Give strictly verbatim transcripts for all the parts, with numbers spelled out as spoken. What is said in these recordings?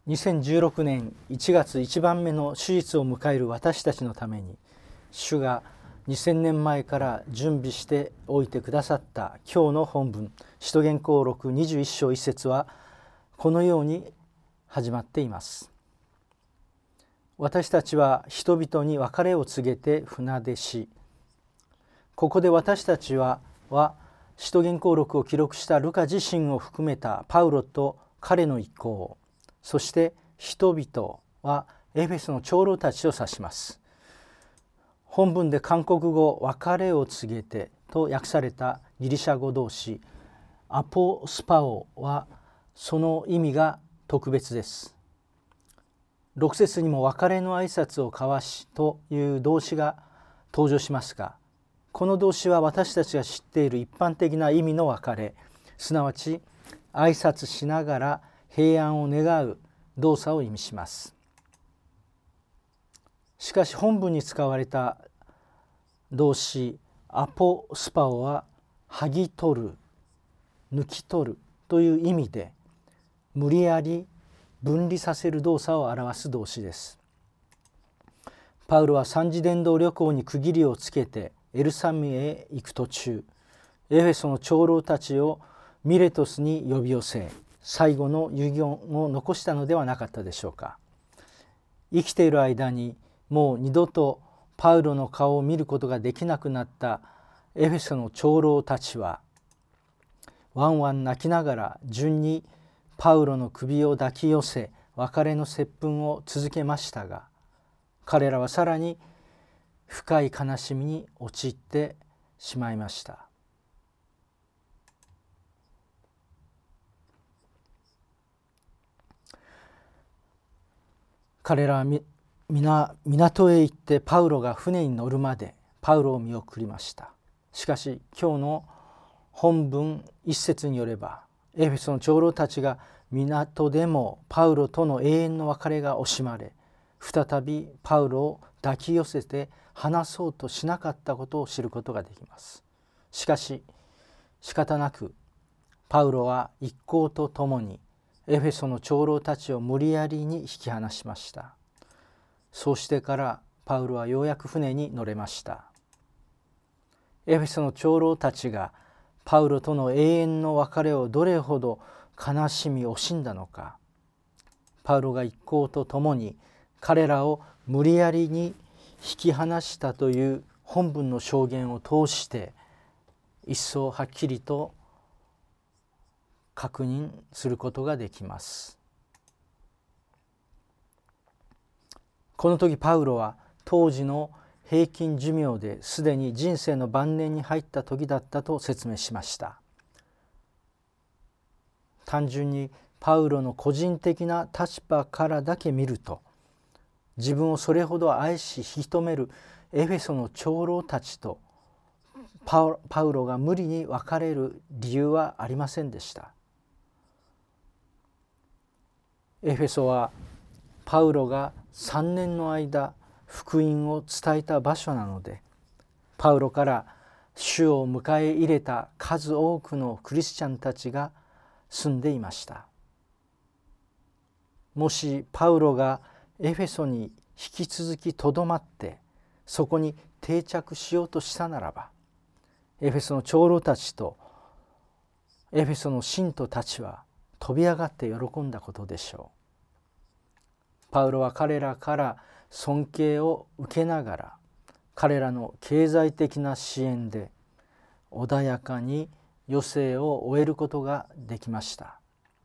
にせんじゅうろくねんいちがついちばんめの手術を迎える私たちのために、主がにせんねんまえから準備しておいてくださった今日の本文、使徒言行録にじゅういっ章いっ節はこのように始まっています。私たちは人々に別れを告げて船出し、ここで私たちはは使徒言行録を記録したルカ自身を含めたパウロと彼の一行、そして人々はエフェソの長老たちを指します。本文で韓国語別れを告げてと訳されたギリシャ語動詞アポスパオはその意味が特別です。ろく節にも別れの挨拶を交わしという動詞が登場しますが、この動詞は私たちが知っている一般的な意味の別れ、すなわち挨拶しながら平安を願う動作を意味します。しかし本文に使われた動詞アポスパオは剥ぎ取る、抜き取るという意味で、無理やり分離させる動作を表す動詞です。パウロは三次伝道旅行に区切りをつけてエルサレムへ行く途中、エフェソの長老たちをミレトスに呼び寄せ、最後の遺言を残したのではなかったでしょうか。生きている間にもう二度とパウロの顔を見ることができなくなったエフェソの長老たちは、ワンワン泣きながら順にパウロの首を抱き寄せ、別れの接吻を続けましたが、彼らはさらに深い悲しみに陥ってしまいました。彼らはみ皆港へ行ってパウロが船に乗るまでパウロを見送りました。しかし今日の本文一節によれば、エフェソの長老たちが港でもパウロとの永遠の別れが惜しまれ、再びパウロを抱き寄せて話そうとしなかったことを知ることができます。しかし仕方なくパウロは一行と共にエフェソの長老たちを無理やりに引き離しました。そうしてからパウロはようやく船に乗れました。エフェソの長老たちがパウロとの永遠の別れをどれほど悲しみ惜しんだのか、パウロが一行と共に彼らを無理やりに引き離したという本文の証言を通して一層はっきりと確認することができます。この時パウロは当時の平均寿命ですでに人生の晩年に入った時だったと説明しました。単純にパウロの個人的な立場からだけ見ると、自分をそれほど愛し引き止めるエフェソの長老たちとパウパウロが無理に別れる理由はありませんでした。エフェソはパウロがさんねんの間福音を伝えた場所なので、パウロから主を迎え入れた数多くのクリスチャンたちが住んでいました。もしパウロがエフェソに引き続きとどまってそこに定着しようとしたならば、エフェソの長老たちとエフェソの信徒たちは飛び上がって喜んだことでしょう。パウロは彼らから尊敬を受けながら、彼らの経済的な支援で穏やかに余生を終えることができました。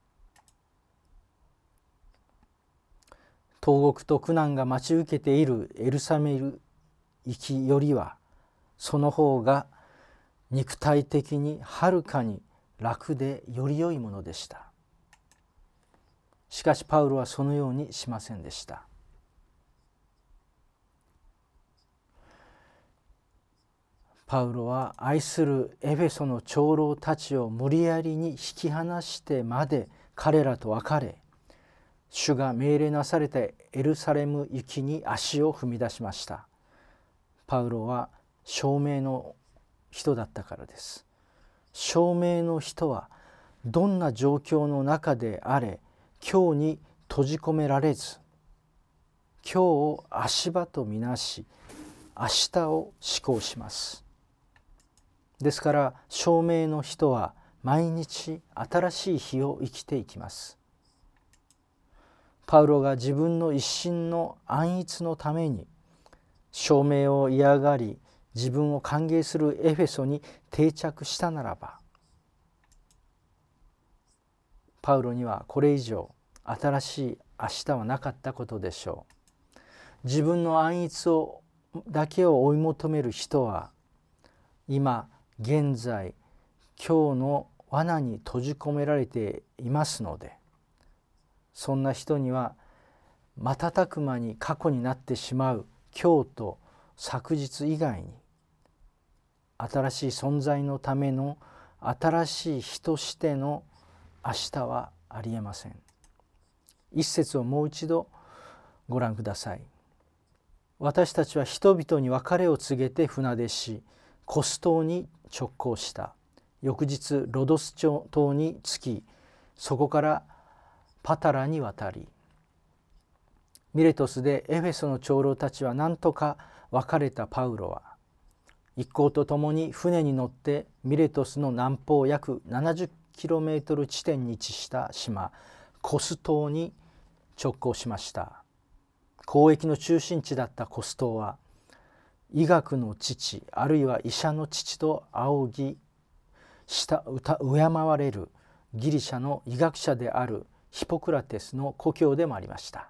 投獄と苦難が待ち受けているエルサレム行きよりは、その方が肉体的にはるかに楽でより良いものでした。しかしパウロはそのようにしませんでした。パウロは愛するエフェソの長老たちを無理やりに引き離してまで彼らと別れ、主が命令なされたエルサレム行きに足を踏み出しました。パウロは証明の人だったからです。証明の人はどんな状況の中であれ、今日に閉じ込められず、今日を足場とみなし明日を思考します。ですから証明の人は毎日新しい日を生きていきます。パウロが自分の一心の安逸のために証明を嫌がり自分を歓迎するエフェソに定着したならば、パウロにはこれ以上新しい明日はなかったことでしょう。自分の安逸をだけを追い求める人は今現在今日の罠に閉じ込められていますので、そんな人には瞬く間に過去になってしまう今日と昨日以外に新しい存在のための新しい日としての明日はありえません。一節をもう一度ご覧ください。私たちは人々に別れを告げて船出し、コス島に直行した。翌日ロドス島に着き、そこからパタラに渡り、ミレトスでエフェソの長老たちは何とか別れたパウロは、一行と共に船に乗ってミレトスの南方約ななじゅっキロメートル地点に位置した島コス島に直行しました。交易の中心地だったコス島は、医学の父あるいは医者の父と仰ぎ敬われるギリシャの医学者であるヒポクラテスの故郷でもありました。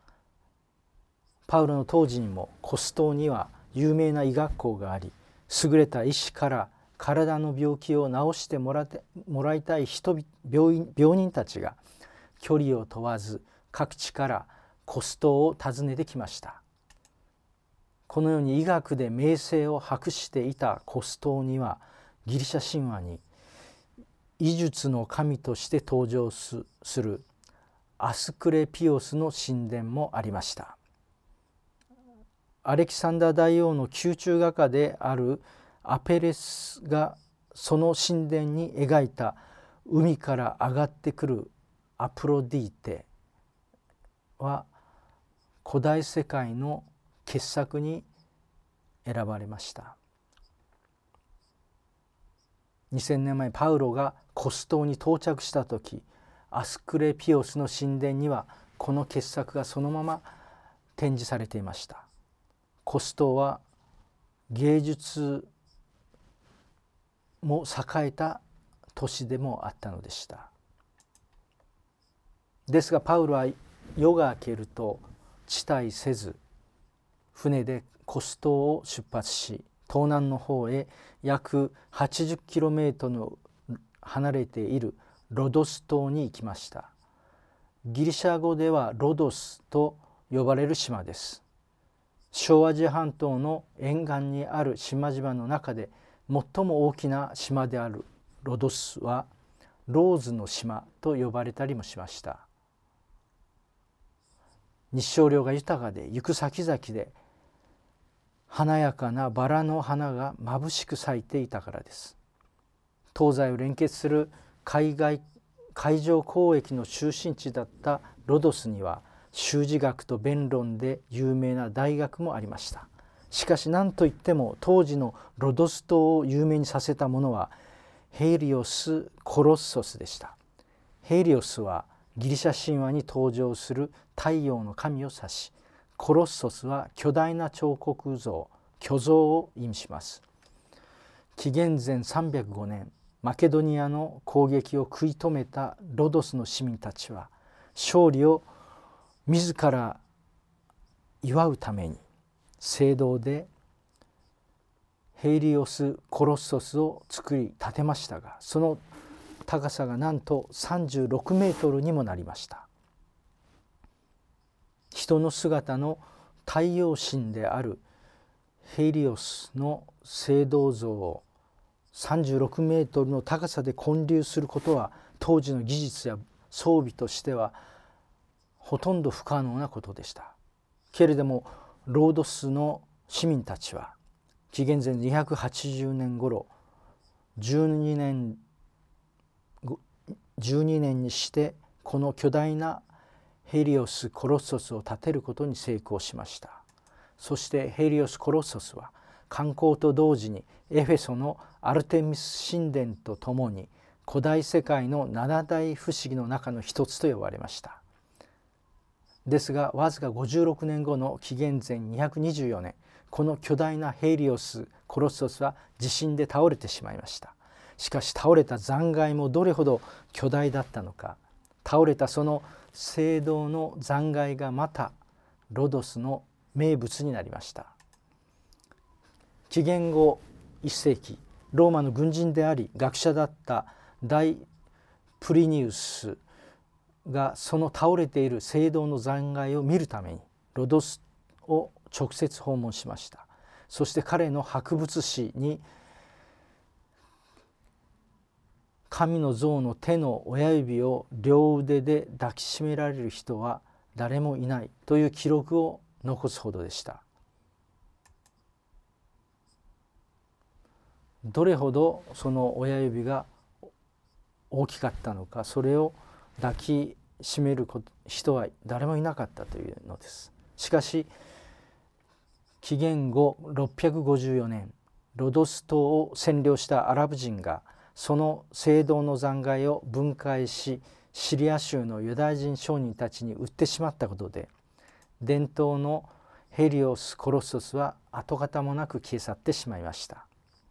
パウロの当時にもコス島には有名な医学校があり、優れた医師から体の病気を治してもらってもらいたい人病院病人たちが距離を問わず各地からコス島を訪ねてきました。このように医学で名声を博していたコス島には、ギリシャ神話に医術の神として登場するアスクレピオスの神殿もありました。アレキサンダー大王の宮中画家であるアペレスがその神殿に描いた海から上がってくるアプロディーテは古代世界の傑作に選ばれました。にせんねんまえパウロがコス島に到着した時、アスクレピオスの神殿にはこの傑作がそのまま展示されていました。コス島は芸術も栄えた都市でもあったのでした。ですがパウロは夜が明けると遅滞せず、船でコス島を出発し、東南の方へ約はちじゅっキロメートル離れているロドス島に行きました。ギリシャ語ではロドスと呼ばれる島です。小アジア半島の沿岸にある島々の中で最も大きな島であるロドスはローズの島と呼ばれたりもしました。日照量が豊かで、行く先々で華やかなバラの花が眩しく咲いていたからです。東西を連結する海外海上交易の中心地だったロドスには修辞学と弁論で有名な大学もありました。しかし何といっても当時のロドス島を有名にさせたものはヘイリオス・コロッソスでした。ヘイリオスはギリシャ神話に登場する太陽の神を指し、コロッソスは巨大な彫刻像、巨像を意味します。紀元前さんびゃくごねん、マケドニアの攻撃を食い止めたロドスの市民たちは勝利を自ら祝うために聖堂でヘイリオス・コロッソスを作り建てましたが、その高さがなんとさんじゅうろくメートルにもなりました。人の姿の太陽神であるヘイリオスの聖堂像をさんじゅうろくメートルの高さで建立することは当時の技術や装備としてはほとんど不可能なことでした。けれどもロードスの市民たちは紀元前にひゃくはちじゅうねん頃、じゅうにねんじゅうにねんにしてこの巨大なヘリオス・コロッソスを建てることに成功しました。そしてヘリオス・コロッソスは観光と同時にエフェソのアルテミス神殿とともに古代世界の七大不思議の中の一つと呼ばれました。ですがわずかごじゅうろくねんごの紀元前にひゃくにじゅうよねん、この巨大なヘリオス・コロッソスは地震で倒れてしまいました。しかし倒れた残骸もどれほど巨大だったのか、倒れたその聖堂の残骸がまたロドスの名物になりました。紀元後いっせいき、ローマの軍人であり学者だった大プリニウスがその倒れている聖堂の残骸を見るためにロドスを直接訪問しました。そして彼の博物誌に神の像の手の親指を両腕で抱きしめられる人は誰もいないという記録を残すほどでした。どれほどその親指が大きかったのか、それを抱きしめる人は誰もいなかったというのです。しかし紀元後ろっぴゃくごじゅうよねん、ロドス島を占領したアラブ人がその聖堂の残骸を分解しシリア州のユダヤ人商人たちに売ってしまったことで、伝統のヘリオス・コロッソスは跡形もなく消え去ってしまいました。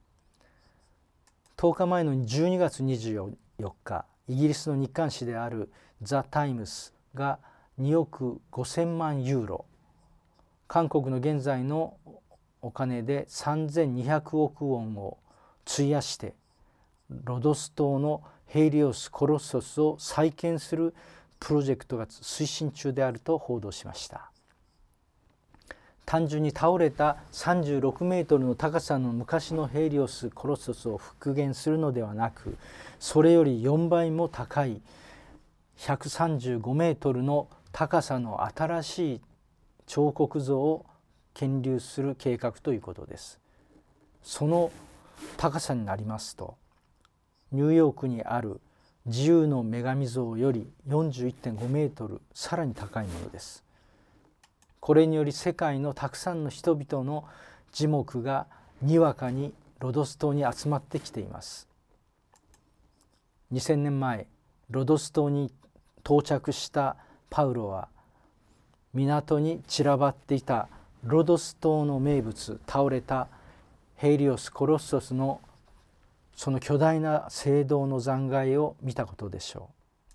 とおかまえのじゅうにがつにじゅうよっか、イギリスの日刊紙であるザ・タイムスがにおくごせんまんユーロ、韓国の現在のお金でさんぜんにひゃくおくウォンを費やしてロドス島のヘリオス・コロッソスを再建するプロジェクトが推進中であると報道しました。単純に倒れたさんじゅうろくメートルの高さの昔のヘリオス・コロッソスを復元するのではなく、それよりよんばいも高いひゃくさんじゅうごメートルの高さの新しい彫刻像を建立する計画ということです。その高さになりますと、ニューヨークにある自由の女神像より よんじゅういってんごメートルさらに高いものです。これにより世界のたくさんの人々の耳目がにわかにロドス島に集まってきています。にせんねんまえ、ロドス島に到着したパウロは港に散らばっていたロドス島の名物、倒れたヘリオス・コロッソスのその巨大な聖堂の残骸を見たことでしょう。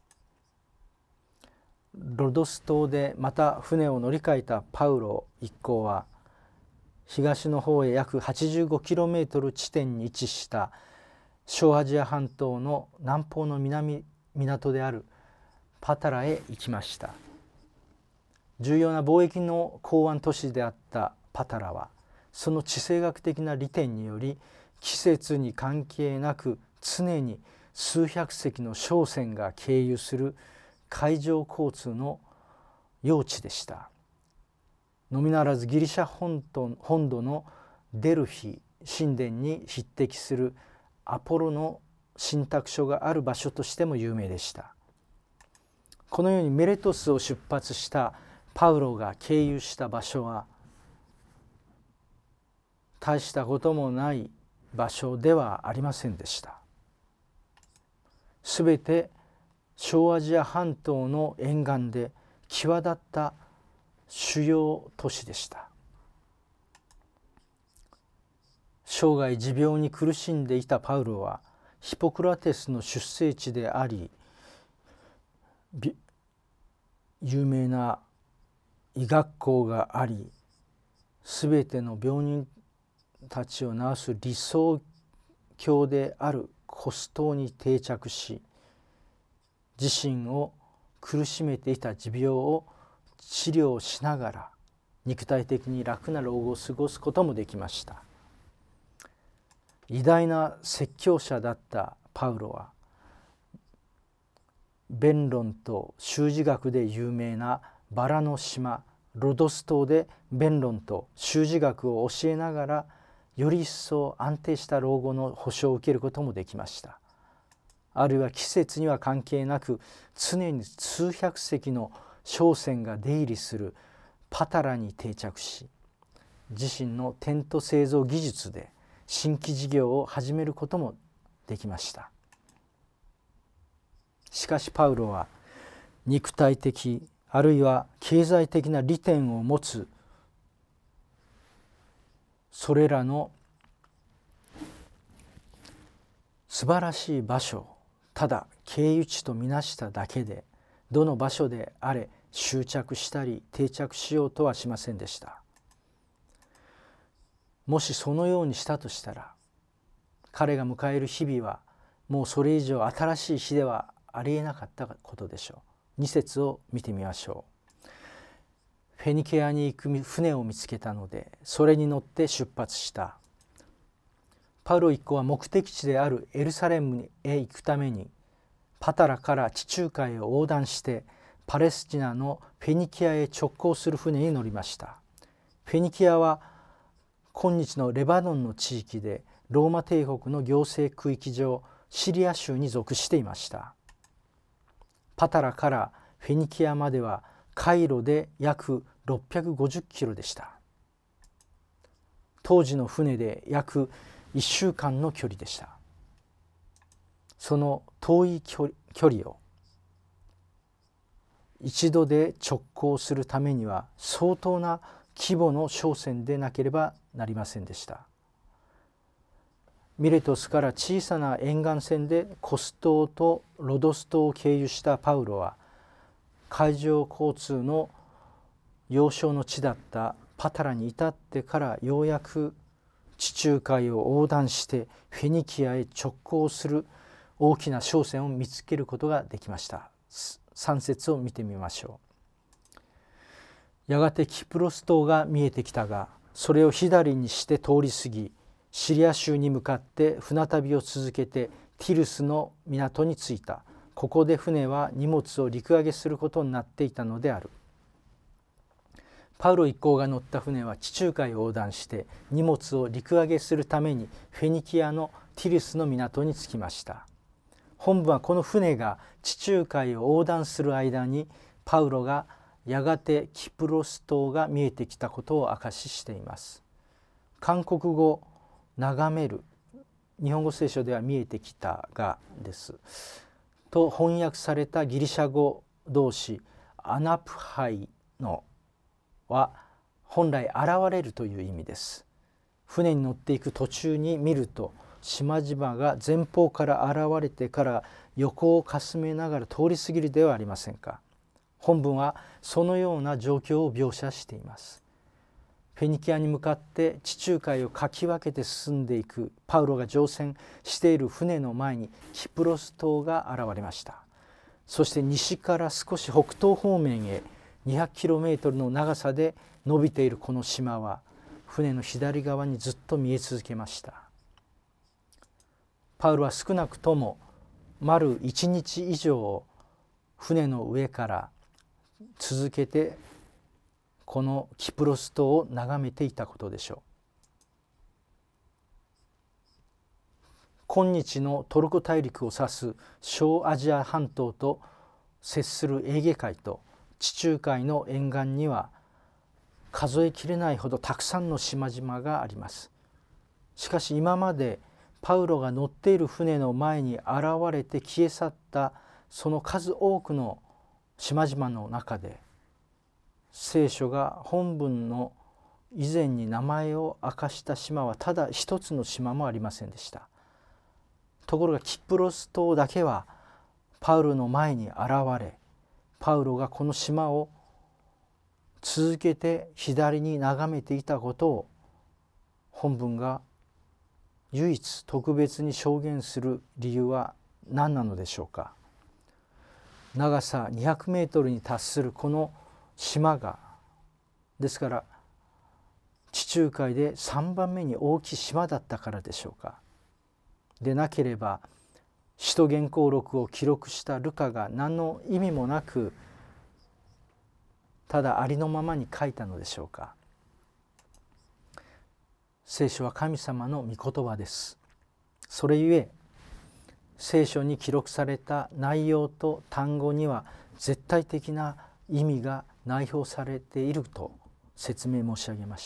ロドス島でまた船を乗り換えたパウロ一行は東の方へ約 はちじゅうごキロメートル 地点に位置した小アジア半島の南方の南港であるパタラへ行きました。重要な貿易の港湾都市であったパタラはその地政学的な利点により季節に関係なく常に数百隻の商船が経由する海上交通の要地でした。のみならずギリシャ本土、本土のデルフィ神殿に匹敵するアポロの神託所がある場所としても有名でした。このようにメレトスを出発したパウロが経由した場所は大したこともない場所ではありませんでした。すべて小アジア半島の沿岸で際立った主要都市でした。生涯持病に苦しんでいたパウロはヒポクラテスの出生地であり、有名な医学校があり、すべての病人たちを治す理想郷であるコス島に定着し、自身を苦しめていた持病を治療しながら肉体的に楽な老後を過ごすこともできました。偉大な説教者だったパウロは弁論と修辞学で有名なバラの島ロドス島で弁論と修辞学を教えながらより一層安定した老後の保障を受けることもできました。あるいは季節には関係なく常に数百隻の商船が出入りするパタラに定着し、自身のテント製造技術で新規事業を始めることもできました。しかしパウロは肉体的あるいは経済的な利点を持つそれらの素晴らしい場所をただ経由地とみなしただけで、どの場所であれ執着したり定着しようとはしませんでした。もしそのようにしたとしたら、彼が迎える日々はもうそれ以上新しい日ではありえなかったことでしょう。に節を見てみましょう。フェニケアに行く船を見つけたので、それに乗って出発した。パウロ一行は目的地であるエルサレムへ行くために、パタラから地中海を横断してパレスチナのフェニキアへ直行する船に乗りました。フェニキアは今日のレバノンの地域でローマ帝国の行政区域上シリア州に属していました。パタラからフェニキアまでは海路で約ろっぴゃくごじゅっキロでした。当時の船で約いっしゅうかんの距離でした。その遠い距離を一度で直行するためには相当な規模の商船でなければなりませんでした。ミレトスから小さな沿岸線でコス島とロドス島を経由したパウロは、海上交通の要衝の地だったパタラに至ってからようやく地中海を横断してフェニキアへ直行する大きな商船を見つけることができました。さん節を見てみましょう。やがてキプロス島が見えてきたが、それを左にして通り過ぎ、シリア州に向かって船旅を続けてティルスの港に着いた。ここで船は荷物を陸揚げすることになっていたのである。パウロ一行が乗った船は地中海を横断して荷物を陸揚げするためにフェニキアのティルスの港に着きました。本文はこの船が地中海を横断する間に、パウロがやがてキプロス島が見えてきたことを証ししています。韓国語眺める、日本語聖書では見えてきたがですと翻訳されたギリシャ語動詞アナプハイのは本来現れるという意味です。船に乗っていく途中に見ると、島々が前方から現れてから横をかすめながら通り過ぎるではありませんか。本文はそのような状況を描写しています。フェニキアに向かって地中海をかき分けて進んでいくパウロが乗船している船の前にキプロス島が現れました。そして西から少し北東方面へにひゃくキロメートルの長さで伸びているこの島は船の左側にずっと見え続けました。パウロは少なくとも丸一日以上船の上から続けてこのキプロス島を眺めていたことでしょう。今日のトルコ大陸を指す小アジア半島と接するエーゲ海と地中海の沿岸には数えきれないほどたくさんの島々があります。しかし今までパウロが乗っている船の前に現れて消え去ったその数多くの島々の中で、聖書が本文の以前に名前を明かした島はただ一つの島もありませんでした。ところがキプロス島だけはパウロの前に現れ、パウロがこの島を続けて左に眺めていたことを本文が唯一特別に証言する理由は何なのでしょうか。長さにひゃくメートルに達するこの島が、ですから地中海でさんばんめに大きい島だったからでしょうか。でなければ使徒言行録を記録したルカが何の意味もなくただありのままに書いたのでしょうか。聖書は神様の御言葉です。それゆえ聖書に記録された内容と単語には絶対的な意味が内包されていると説明申し上げました。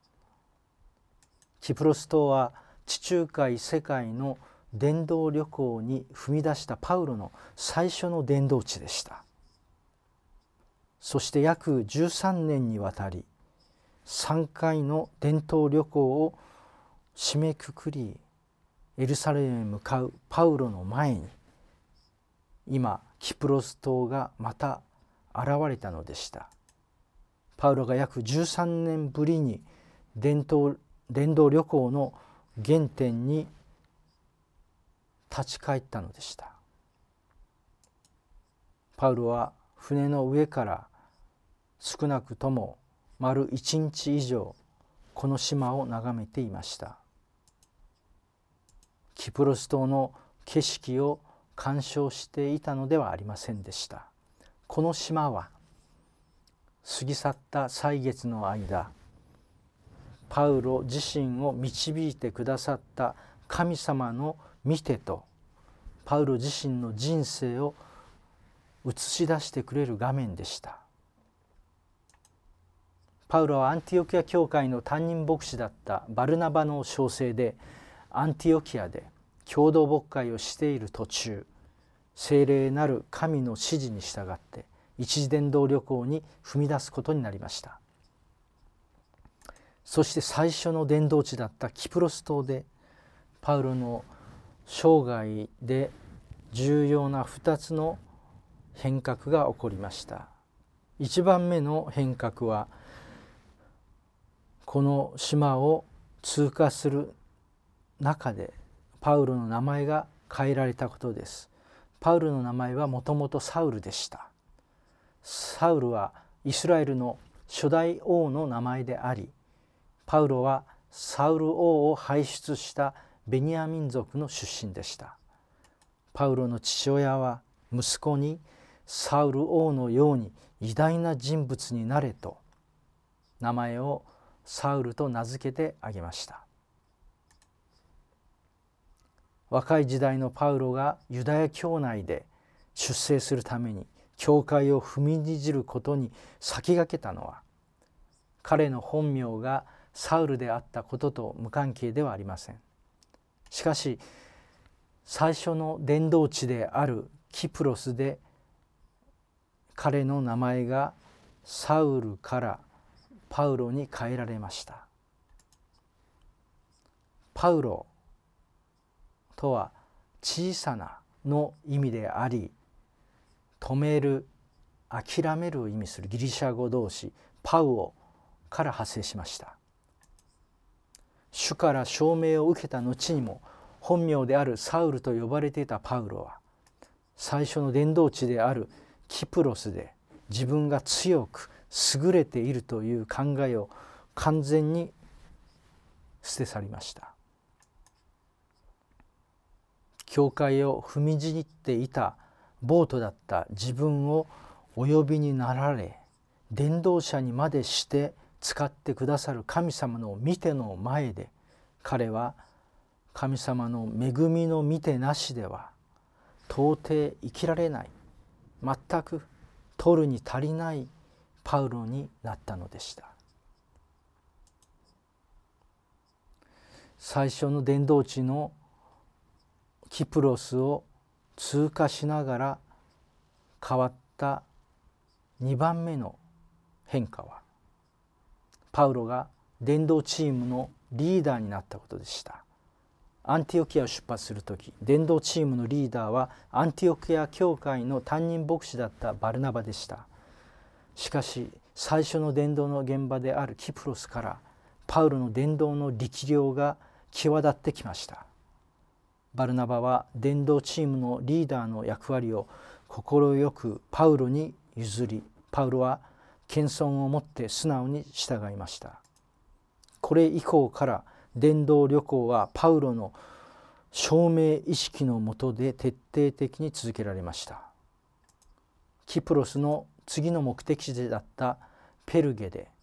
キプロス島は地中海世界の伝道旅行に踏み出したパウロの最初の伝道地でした。そして約じゅうさんねんにわたりさんかいの伝道旅行を締めくくり、エルサレムへ向かうパウロの前に今キプロス島がまた現れたのでした。パウロが約じゅうさんねんぶりに伝統伝道旅行の原点に立ち返ったのでした。パウロは船の上から少なくとも丸一日以上この島を眺めていました。キプロス島の景色を鑑賞していたのではありませんでした。この島は過ぎ去った歳月の間、パウロ自身を導いてくださった神様の見てとパウロ自身の人生を映し出してくれる画面でした。パウロはアンティオキア教会の担任牧師だったバルナバの召請でアンティオキアで共同牧会をしている途中、聖霊なる神の指示に従って一時伝道旅行に踏み出すことになりました。そして最初の伝道地だったキプロス島でパウロの生涯で重要なふたつの変革が起こりました。いちばんめの変革はこの島を通過する中でパウロの名前が変えられたことです。パウロの名前はもともとサウルでした。サウルはイスラエルの初代王の名前であり、パウロはサウル王を輩出したベニヤ民族の出身でした。パウロの父親は息子にサウル王のように偉大な人物になれと名前をサウルと名付けてあげました。若い時代のパウロがユダヤ教内で出征するために教会を踏みにじることに先駆けたのは、彼の本名がサウルであったことと無関係ではありません。しかし最初の伝道地であるキプロスで彼の名前がサウルからパウロに変えられました。パウロとは小さなの意味であり、止める、諦めるを意味するギリシャ語動詞パウオから派生しました。主から証明を受けた後にも本名であるサウルと呼ばれていたパウロは、最初の伝道地であるキプロスで自分が強く優れているという考えを完全に捨て去りました。教会を踏みにじっていた暴徒だった自分をお呼びになられ、伝道者にまでして使ってくださる神様の見ての前で、彼は神様の恵みの見てなしでは到底生きられない、全く取るに足りないパウロになったのでした。最初の伝道地のキプロスを通過しながら変わったにばんめの変化は、パウロが伝道チームのリーダーになったことでした。アンティオキアを出発するとき、伝道チームのリーダーはアンティオキア教会の担任牧師だったバルナバでした。しかし最初の伝道の現場であるキプロスからパウロの伝道の力量が際立ってきました。バルナバは伝道チームのリーダーの役割を快くパウロに譲り、パウロは謙遜を持って素直に従いました。これ以降から伝道旅行はパウロの証明意識のもとで徹底的に続けられました。キプロスの次の目的地だったペルゲで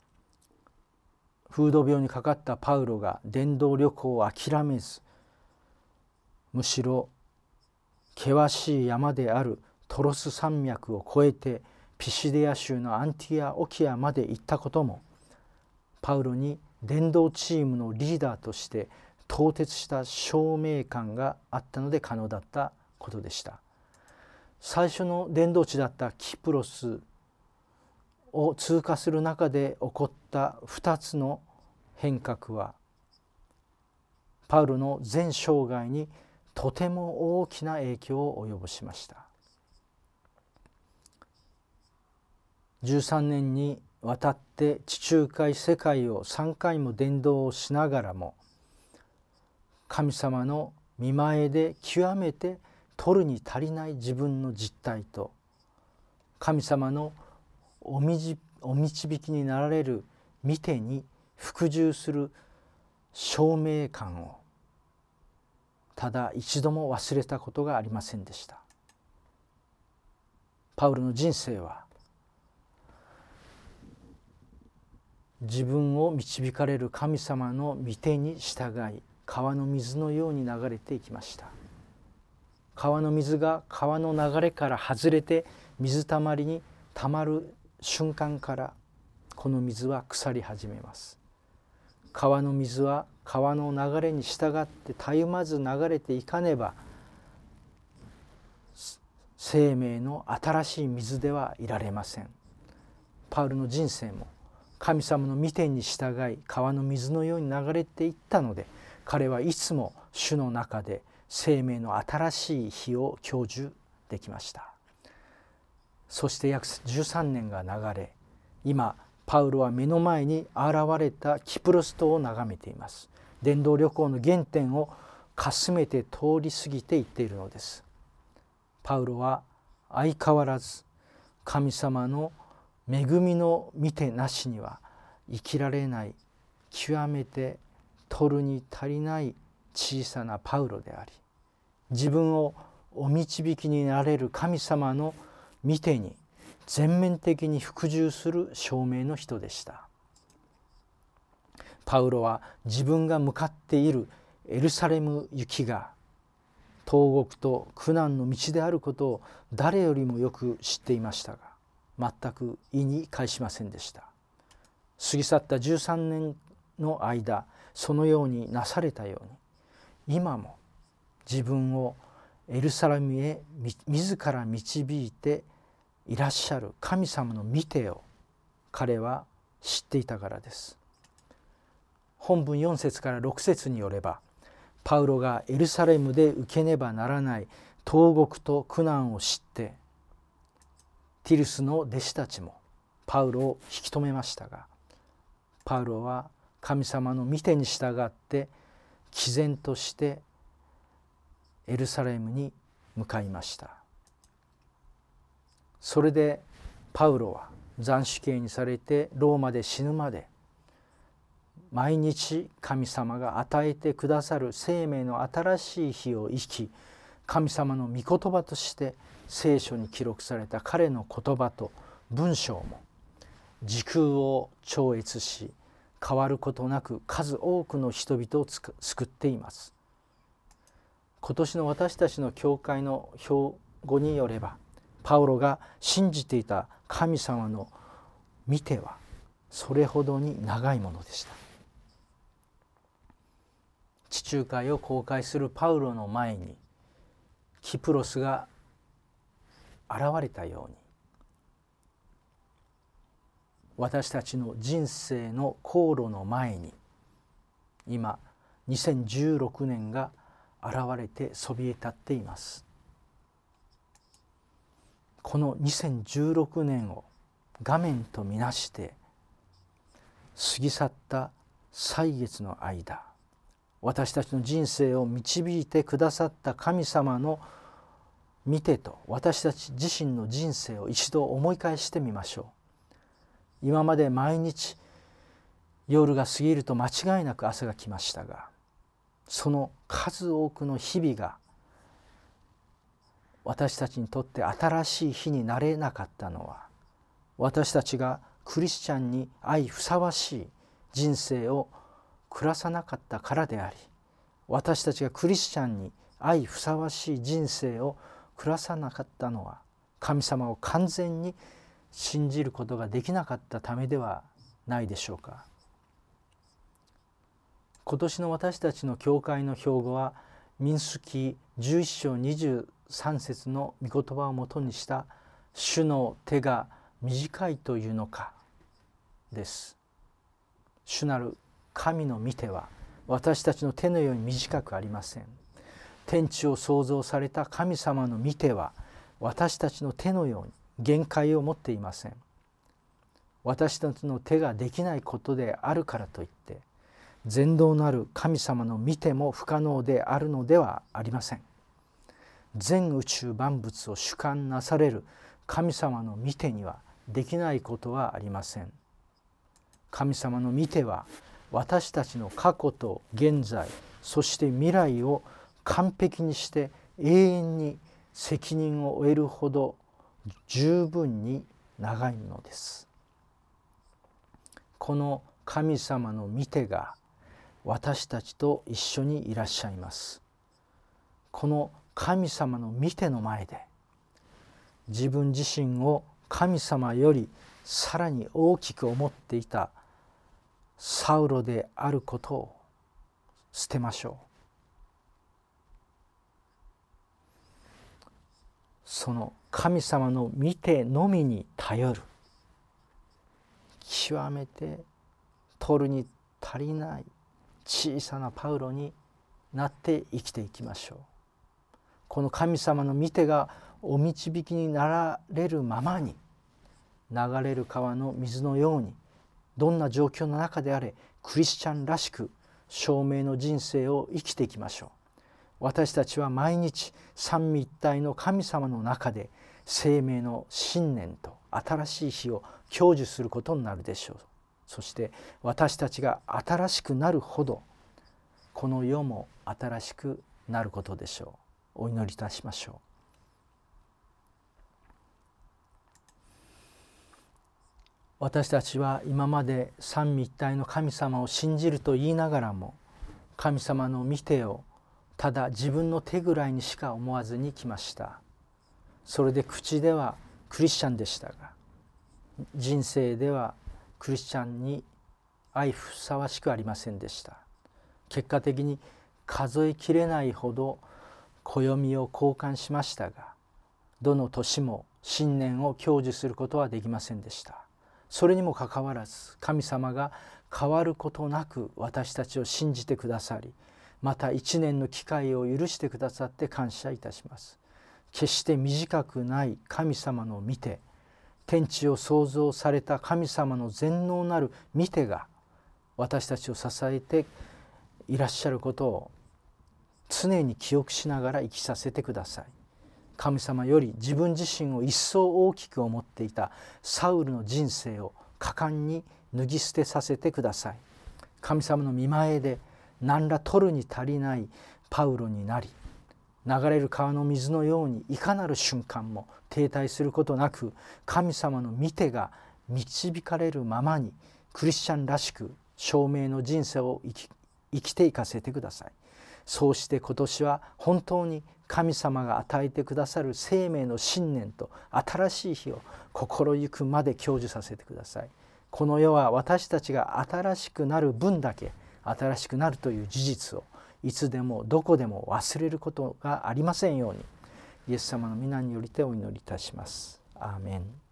風土病にかかったパウロが伝道旅行を諦めず、むしろ険しい山であるトロス山脈を越えてピシディア州のアンティアオキアまで行ったことも、パウロに伝道チームのリーダーとして透徹した使命感があったので可能だったことでした。最初の伝道地だったキプロスを通過する中で起こったふたつの変革は、パウロの全生涯にとても大きな影響を及ぼしました。じゅうさんねんにわたって地中海世界をさんかいも伝道をしながらも、神様の御前で極めて取るに足りない自分の実態と、神様のお導きになられる御手に服従する使命感をただ一度も忘れたことがありませんでした。パウロの人生は自分を導かれる神様の御手に従い、川の水のように流れていきました。川の水が川の流れから外れて水たまりにたまる瞬間から、この水は腐り始めます。川の水は川の流れに従ってたゆまず流れていかねば、生命の新しい水ではいられません。パウロの人生も神様の御手に従い、川の水のように流れていったので、彼はいつも主の中で生命の新しい日を享受できました。そして約じゅうさんねんが流れ、今パウロは目の前に現れたキプロス島を眺めています。伝道旅行の原点をかすめて通り過ぎていっているのです。パウロは相変わらず神様の恵みの御手なしには生きられない、極めて取るに足りない小さなパウロであり、自分をお導きになれる神様の御手に全面的に服従する証明の人でした。パウロは自分が向かっているエルサレム行きが投獄と苦難の道であることを誰よりもよく知っていましたが、全く意に介しませんでした。過ぎ去ったじゅうさんねんの間、そのようになされたように、今も自分をエルサレムへ自ら導いていらっしゃる神様の御手を彼は知っていたからです。本文よん節からろく節によれば、パウロがエルサレムで受けねばならない投獄と苦難を知って、ティルスの弟子たちもパウロを引き止めましたが、パウロは神様の御手に従って毅然としてエルサレムに向かいました。それでパウロは斬首刑にされてローマで死ぬまで、毎日神様が与えてくださる生命の新しい日を生き、神様の御言葉として聖書に記録された彼の言葉と文章も時空を超越し、変わることなく数多くの人々を救っています。今年の私たちの教会の標語によれば、パウロが信じていた神様の御手はそれほどに長いものでした。地中海を航海するパウロの前にキプロスが現れたように、私たちの人生の航路の前に今にせんじゅうろくねんが現れてそびえ立っています。このにせんじゅうろくねんを画面とみなして過ぎ去った歳月の間、私たちの人生を導いてくださった神様の御手と私たち自身の人生を一度思い返してみましょう。今まで毎日夜が過ぎると間違いなく朝が来ましたが、その数多くの日々が私たちにとって新しい日になれなかったのは、私たちがクリスチャンに相ふさわしい人生を暮らさなかったからであり、私たちがクリスチャンに相ふさわしい人生を暮らさなかったのは、神様を完全に信じることができなかったためではないでしょうか。今年の私たちの教会の標語は民数記じゅういっ章にじゅうさん節の御言葉をもとにした主の手が短いというのかです。主なる神の御手は私たちの手のように短くありません。天地を創造された神様の御手は私たちの手のように限界を持っていません。私たちの手ができないことであるからといって全能なる神様の御手も不可能であるのではありません。全宇宙万物を主管なされる神様の御手にはできないことはありません。神様の御手は私たちの過去と現在そして未来を完璧にして永遠に責任を負えるほど十分に長いのです。この神様の御手が私たちと一緒にいらっしゃいます。この神様の御手の前で自分自身を神様よりさらに大きく思っていたサウロであることを捨てましょう。その神様の御手のみに頼る極めて取るに足りない小さなパウロになって生きていきましょう。この神様の御手がお導きになられるままに流れる川の水のようにどんな状況の中であれクリスチャンらしく証明の人生を生きていきましょう。私たちは毎日三位一体の神様の中で生命の信念と新しい日を享受することになるでしょう。そして私たちが新しくなるほどこの世も新しくなることでしょう。お祈りいたしましょう。私たちは今まで三位一体の神様を信じると言いながらも神様の御手をただ自分の手ぐらいにしか思わずに来ました。それで口ではクリスチャンでしたが人生ではクリスチャンに相ふさわしくありませんでした。結果的に数えきれないほど暦を交換しましたがどの年も信念を享受することはできませんでした。それにもかかわらず神様が変わることなく私たちを信じてくださりまた一年の機会を許してくださって感謝いたします。決して短くない神様の御手天地を創造された神様の全能なる御手が私たちを支えていらっしゃることを常に記憶しながら生きさせてください。神様より自分自身を一層大きく思っていたサウルの人生を果敢に脱ぎ捨てさせてください。神様の御前で何ら取るに足りないパウロになり流れる川の水のようにいかなる瞬間も停滞することなく神様の御手が導かれるままにクリスチャンらしく証明の人生を生き、生きていかせてください。そうして今年は本当に神様が与えてくださる生命の信念と新しい日を心ゆくまで享受させてください。この世は私たちが新しくなる分だけ新しくなるという事実をいつでもどこでも忘れることがありませんようにイエス様の御名によりてお祈りいたします。アーメン。